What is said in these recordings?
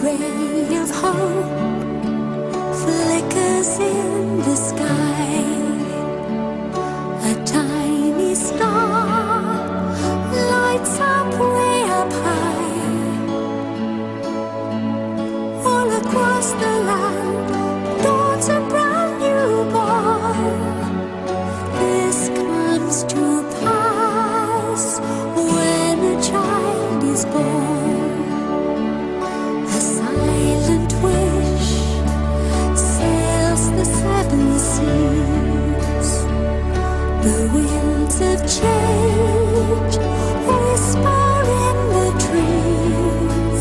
ray of hope flickers in the sky. A tiny star lights up way up high. All across the land dawns a brand new morn. This comes to pass when a child is born. A silent wish sails the seven seas. The winds of change whisper in the trees,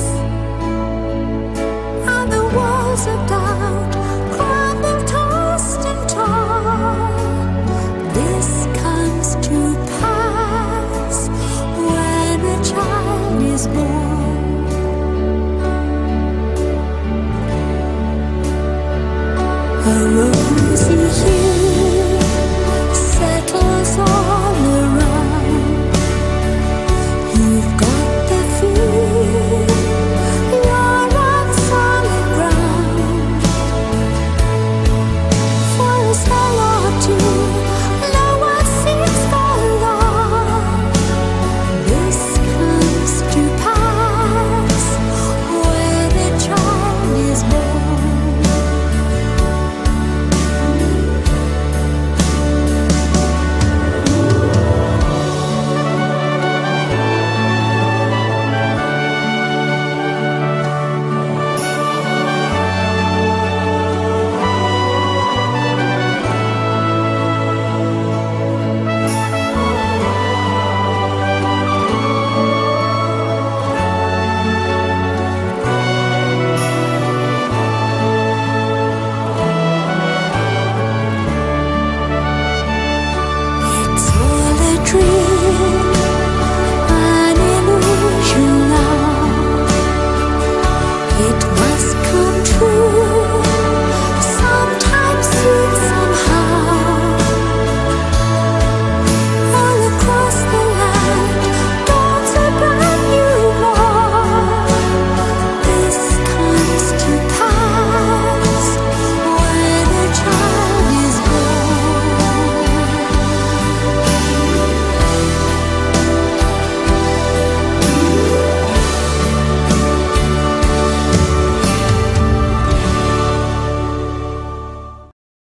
and the walls of doubt crumble, tossed and torn. This comes to pass when a child is born. A